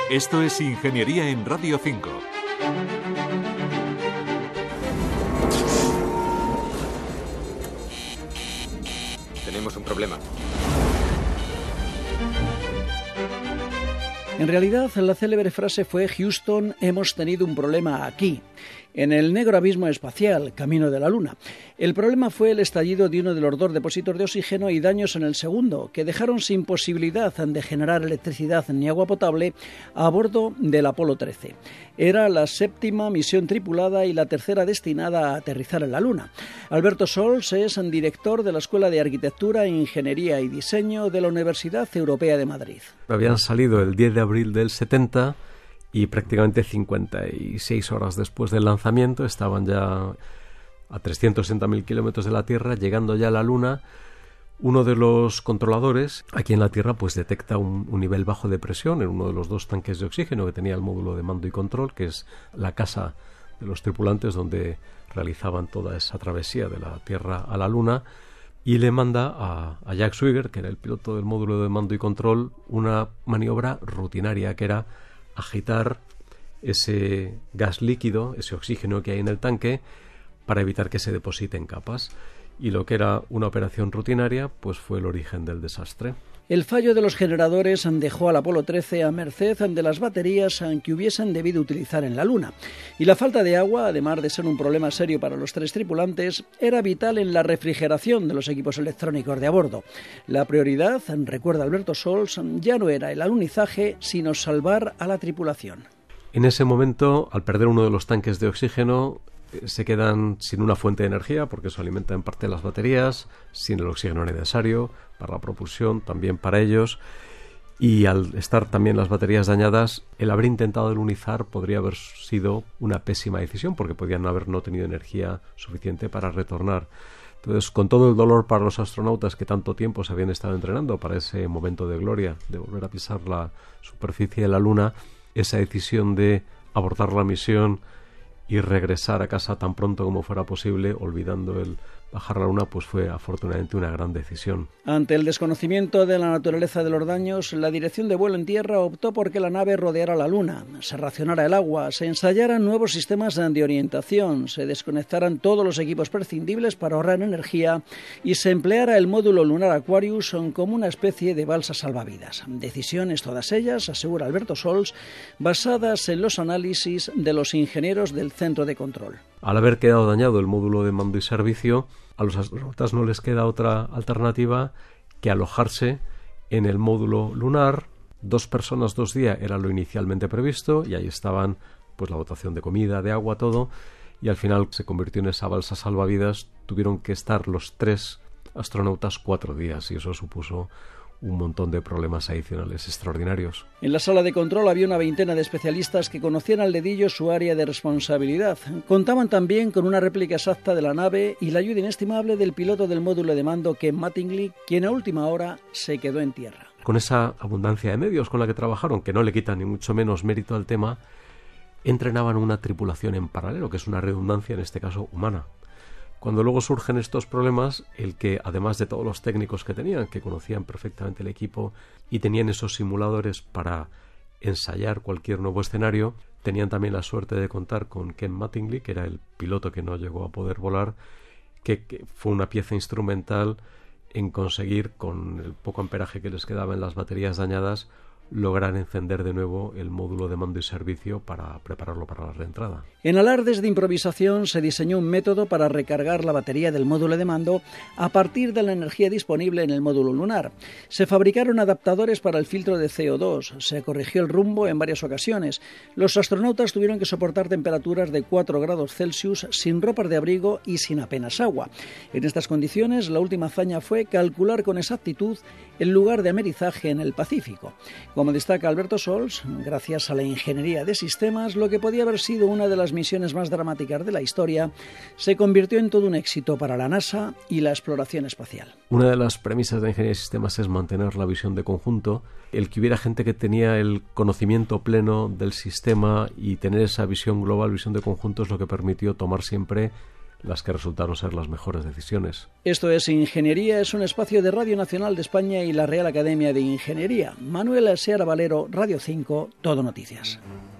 Esto es Ingeniería en Radio 5. Tenemos un problema. En realidad, la célebre frase fue: Houston, hemos tenido un problema aquí, en el negro abismo espacial, camino de la Luna. El problema fue el estallido de uno de los dos depósitos de oxígeno y daños en el segundo, que dejaron sin posibilidad de generar electricidad ni agua potable a bordo del Apolo 13. Era la séptima misión tripulada y la tercera destinada a aterrizar en la Luna. Alberto Sols es director de la Escuela de Arquitectura, Ingeniería y Diseño de la Universidad Europea de Madrid. Habían salido el 10 de abril del 70 y prácticamente 56 horas después del lanzamiento estaban ya a 360.000 kilómetros de la Tierra, llegando ya a la Luna. Uno de los controladores aquí en la Tierra pues detecta un nivel bajo de presión en uno de los dos tanques de oxígeno que tenía el módulo de mando y control, que es la casa de los tripulantes donde realizaban toda esa travesía de la Tierra a la Luna, y le manda a Jack Swigert, que era el piloto del módulo de mando y control, una maniobra rutinaria que era agitar ese gas líquido, ese oxígeno que hay en el tanque, para evitar que se deposite en capas. Y lo que era una operación rutinaria, pues fue el origen del desastre. El fallo de los generadores dejó al Apolo 13 a merced de las baterías que hubiesen debido utilizar en la Luna. Y la falta de agua, además de ser un problema serio para los tres tripulantes, era vital en la refrigeración de los equipos electrónicos de a bordo. La prioridad, recuerda Alberto Sols, ya no era el alunizaje, sino salvar a la tripulación. En ese momento, al perder uno de los tanques de oxígeno, se quedan sin una fuente de energía, porque eso alimenta en parte las baterías, sin el oxígeno necesario para la propulsión, también para ellos, y al estar también las baterías dañadas, el haber intentado alunizar podría haber sido una pésima decisión, porque podían haber no tenido energía suficiente para retornar. Entonces, con todo el dolor para los astronautas que tanto tiempo se habían estado entrenando para ese momento de gloria, de volver a pisar la superficie de la Luna, esa decisión de abortar la misión y regresar a casa tan pronto como fuera posible, olvidando el bajar a la Luna, pues fue afortunadamente una gran decisión. Ante el desconocimiento de la naturaleza de los daños, la dirección de vuelo en tierra optó por que la nave rodeara la Luna, se racionara el agua, se ensayaran nuevos sistemas de orientación, se desconectaran todos los equipos prescindibles para ahorrar energía y se empleara el módulo lunar Aquarius como una especie de balsa salvavidas. Decisiones todas ellas, asegura Alberto Sols, basadas en los análisis de los ingenieros del centro de control. Al haber quedado dañado el módulo de mando y servicio, a los astronautas no les queda otra alternativa que alojarse en el módulo lunar. 2 personas, 2 días era lo inicialmente previsto, y ahí estaban pues la dotación de comida, de agua, todo, y al final se convirtió en esa balsa salvavidas. Tuvieron que estar los 3 astronautas 4 días, y eso supuso un montón de problemas adicionales extraordinarios. En la sala de control había una veintena de especialistas que conocían al dedillo su área de responsabilidad. Contaban también con una réplica exacta de la nave y la ayuda inestimable del piloto del módulo de mando, Ken Mattingly, quien a última hora se quedó en tierra. Con esa abundancia de medios con la que trabajaron, que no le quitan ni mucho menos mérito al tema, entrenaban una tripulación en paralelo, que es una redundancia en este caso humana. Cuando luego surgen estos problemas, el que, además de todos los técnicos que tenían, que conocían perfectamente el equipo y tenían esos simuladores para ensayar cualquier nuevo escenario, tenían también la suerte de contar con Ken Mattingly, que era el piloto que no llegó a poder volar, que fue una pieza instrumental en conseguir, con el poco amperaje que les quedaba en las baterías dañadas, lograr encender de nuevo el módulo de mando y servicio para prepararlo para la reentrada. En alardes de improvisación se diseñó un método para recargar la batería del módulo de mando a partir de la energía disponible en el módulo lunar. Se fabricaron adaptadores para el filtro de CO2, se corrigió el rumbo en varias ocasiones. Los astronautas tuvieron que soportar temperaturas de 4 grados Celsius sin ropas de abrigo y sin apenas agua. En estas condiciones, la última hazaña fue calcular con exactitud el lugar de amerizaje en el Pacífico. Como destaca Alberto Sols, gracias a la ingeniería de sistemas, lo que podía haber sido una de las misiones más dramáticas de la historia se convirtió en todo un éxito para la NASA y la exploración espacial. Una de las premisas de ingeniería de sistemas es mantener la visión de conjunto. El que hubiera gente que tenía el conocimiento pleno del sistema y tener esa visión global, visión de conjunto, es lo que permitió tomar siempre las que resultaron ser las mejores decisiones. Esto es Ingeniería, es un espacio de Radio Nacional de España y la Real Academia de Ingeniería. Manuel Seara Valero, Radio 5, Todo Noticias.